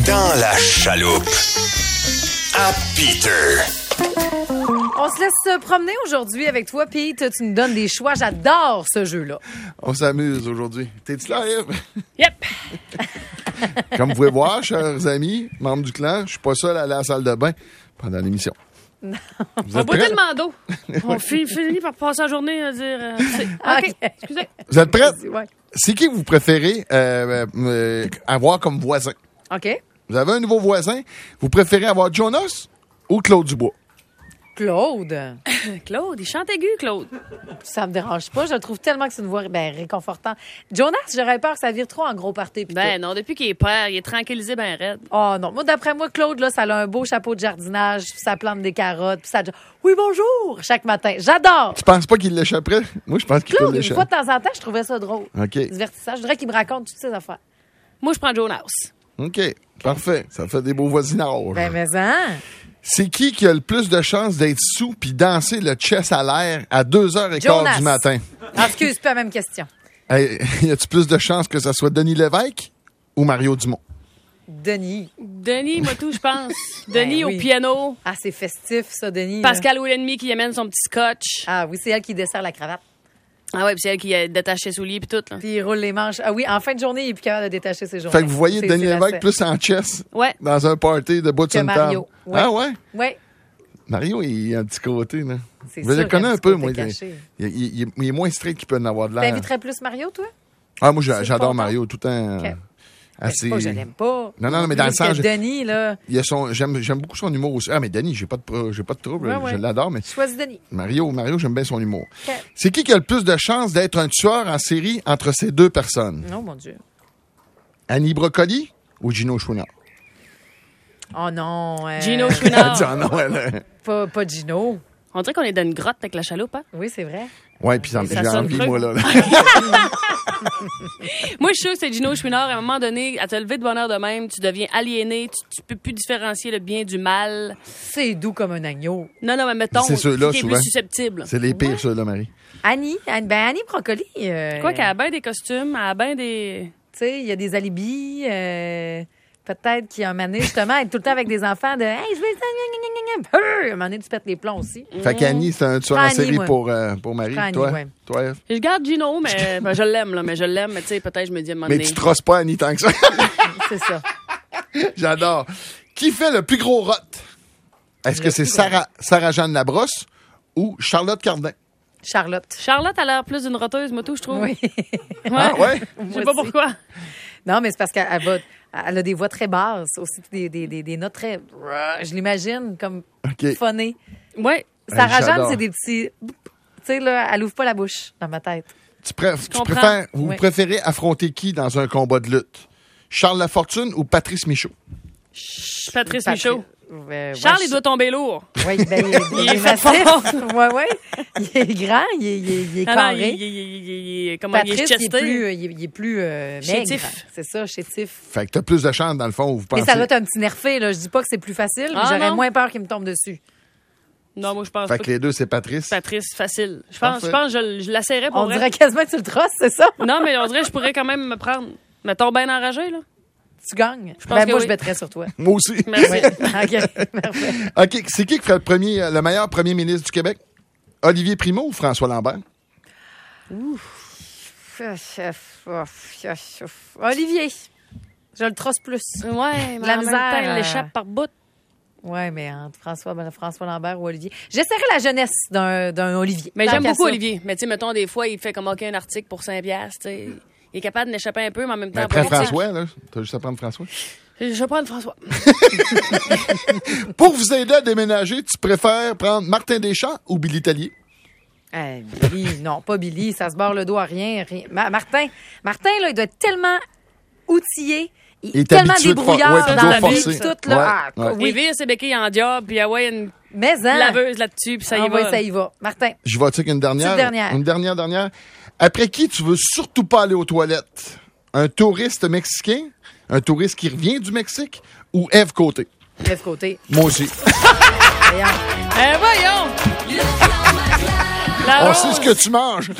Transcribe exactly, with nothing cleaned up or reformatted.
Dans la chaloupe. À Peter. On se laisse promener aujourd'hui avec toi, Pete. Tu nous donnes des choix. J'adore ce jeu-là. On s'amuse aujourd'hui. T'es-tu là, Yves? Yep. Comme vous pouvez voir, chers amis, membres du clan, je suis pas seul à aller à la salle de bain pendant l'émission. Vous On êtes boit prêts? tellement d'eau. On fi- finit par passer la journée à dire... euh, c'est- OK, OK. excusez. Vous êtes prêts? Ouais. C'est qui vous préférez euh, euh, avoir comme voisin? OK. Vous avez un nouveau voisin. Vous préférez avoir Jonas ou Claude Dubois? Claude, Claude, il chante aigu, Claude. ça me dérange pas. Je trouve tellement que c'est une voix ben, réconfortante. Jonas, j'aurais peur que ça vire trop en gros party. pis Ben tout. non, depuis qu'il est père, il est tranquillisé ben raide. Oh non. Moi, d'après moi, Claude, là, ça a un beau chapeau de jardinage, puis ça plante des carottes, puis ça... Oui, bonjour! Chaque matin. J'adore! Tu penses pas qu'il l'échapperait? Moi, je pense qu'il peut Claude, une fois l'échapper. de temps en temps, je trouvais ça drôle. OK. Divertissant. Je voudrais qu'il me raconte toutes ces affaires. Moi, je prends Jonas. OK. Parfait. Ça fait des beaux voisinages. Ben, mais hein? C'est qui qui a le plus de chances d'être sous puis danser le chest à l'air à deux heures quinze Jonas. du matin? Ah, excuse, pas la même question. Hey, y a-tu plus de chances que ça soit Denis Lévesque ou Mario Dumont? Denis. Denis, moi tout, je pense. Denis Ben oui. au piano. Ah, c'est festif, ça, Denis. là. Pascal Ouellemi qui amène son petit scotch. Ah oui, c'est elle qui dessert la cravate. Ah ouais, puis c'est elle qui a détaché ses souliers puis tout. Là. Puis il roule les manches. Ah oui, en fin de journée, il est plus capable de détacher ses journées. Fait que vous voyez C'est- Denis c'est la Lévesque scène. plus en chess Ouais. dans un party de bout de Que une Mario. table. Ouais. Ah ouais? Oui, Mario, il a un petit côté, là. c'est Je le sûr. connais qu'il y a un petit peu, côté moi. Il, caché. il- il- il- il est moins strict qu'il peut en avoir de l'air. T'inviterais plus Mario, toi? Ah, moi, j'a- C'est j'adore content. Mario, tout le temps. OK. euh, Ben, assez... c'est pas que je l'aime pas. Non, non, mais dans le Plus que sens, je- Denis, là. Il y a son, j'aime, j'aime beaucoup son humour aussi. Ah, mais Denis, j'ai pas de, pro- j'ai pas de trouble. Ouais, ouais. Je l'adore, mais Choisis Denis. Mario, Mario, j'aime bien son humour. OK. C'est qui qui a le plus de chances d'être un tueur en série entre ces deux personnes? Oh, mon Dieu. Annie Brocoli ou Gino Chouinard? Oh non. euh, Gino Elle Chouinard. dit, ah non, elle. Pas, pas Gino. On dirait qu'on est dans une grotte avec la chaloupe, hein? Oui, c'est vrai. Ouais, puis ça me Ça j'ai sonne envie, creux. moi, là. là. Moi, je suis sûre que c'est Gino Chouinard. À un moment donné, à te lever de bonne heure de même, tu deviens aliéné, tu, tu peux plus différencier le bien du mal. C'est doux comme un agneau. Non, non, mais mettons, C'est ceux-là, qui est souvent. plus susceptible. C'est les pires, ça, là, Marie. Annie, Annie- ben Annie Brocoli. euh, Quoi qu'elle a bien des costumes, elle a bien des... Tu sais, il y a des alibis. euh, Peut-être qu'il y a un moment donné, justement, être tout le temps avec des enfants de Hey, je veux ça, gna, gna, gna, gna. Peu! À un moment donné, tu pètes les plombs aussi. Fait qu'Annie, c'est un tueur Prends en Annie, série moi. pour, euh, pour Marie. Prends Annie, Toi, ouais. toi, Ève? Je garde Gino, mais ben, je l'aime, là, mais je l'aime, mais tu sais, peut-être je me dis à un moment Mais donné... tu trosses pas Annie tant que ça. C'est ça. J'adore. Qui fait le plus gros rot? Est-ce que Le c'est plus gros. Sarah, Sarah-Jeanne Labrosse ou Charlotte Cardin? Charlotte. Charlotte a l'air plus d'une roteuse, moi, tout, je trouve. Oui. Ouais. Ah, ouais? Je Moi sais pas aussi. pourquoi. Non, mais c'est parce qu'elle elle va, elle a des voix très basses, aussi des, des, des, des notes très. Je l'imagine comme OK. phonées. Ouais. Sarah Jeanne, j'adore. c'est des petits. Tu sais, là, elle ouvre pas la bouche dans ma tête. Tu, pré- tu comprends. préfères, vous Oui. préférez affronter qui dans un combat de lutte? Charles Lafortune ou Patrice Michaud? Patrice Patri- Michaud. Euh, Charles, ouais, il doit tomber lourd. Oui, ben, il, il Il est est fait massif. fort. Ouais, ouais. Il est grand, il est, il est, il est Ah non, carré. il, il, il, il, il- comment il est Patrice, il est chesté. plus, il est, il est plus euh, maigre. Chétif. C'est ça, chétif. Fait que t'as plus de chance, dans le fond, vous Mais pensez. ça doit être un petit nerfé, là. Je dis pas que c'est plus facile, mais Ah, j'aurais non. moins peur qu'il me tombe dessus. Non, moi, je pense Fait pas que les deux, c'est Patrice. Patrice, facile. Je pense, Parfait. je pense que je, je l'asserrais pour On vrai. dirait quasiment que tu le trosses, c'est ça? Non, mais on dirait que je pourrais quand même me prendre. Mettons bien enragé, là. Tu gagnes. pense Ben, que moi, oui. je mettrais sur toi. Moi aussi. Merci. Oui. OK, parfait. OK. C'est qui qui ferait le, premier, euh, le meilleur premier ministre du Québec? Olivier Primo ou François Lambert? Olivier. Je le trosse plus. Ouais, mais La en misère, même temps, il euh, l'échappe par bout. Ouais, mais entre François, ben, François Lambert ou Olivier. J'essaierai la jeunesse d'un, d'un Olivier. Mais Tant j'aime qu'à beaucoup ça. Olivier. Mais tu sais, mettons, des fois, il fait comme aucun article pour cinq piastres, tu sais. Il est capable de l'échapper un peu, mais en même temps... Mais après politique. François, là. T'as juste à prendre François. Je vais prendre François. Pour vous aider à déménager, tu préfères prendre Martin Deschamps ou Billy Tellier? Eh, Billy, non, pas Billy. Ça se barre le dos à rien. rien. Ma- Martin, Martin, là, il doit être tellement outillé. Il Il est tellement habitué de débrouillard for- ouais, dans puis la doit vie. forcer. puis Tout, là. Ouais, Ah, ouais. Il oui. vire ses béquilles en diable, puis ah ouais, une Mais, hein. laveuse là-dessus, puis ça y Ah, va. oui, ça y va. Martin. Je vais avec une dernière. Petite dernière. Une dernière, dernière. Après qui tu veux surtout pas aller aux toilettes? Un touriste mexicain? Un touriste qui revient du Mexique? Ou Ève Côté? Lève côté. Moi aussi. Voyons. Eh voyons! La On rose. sait ce que tu manges.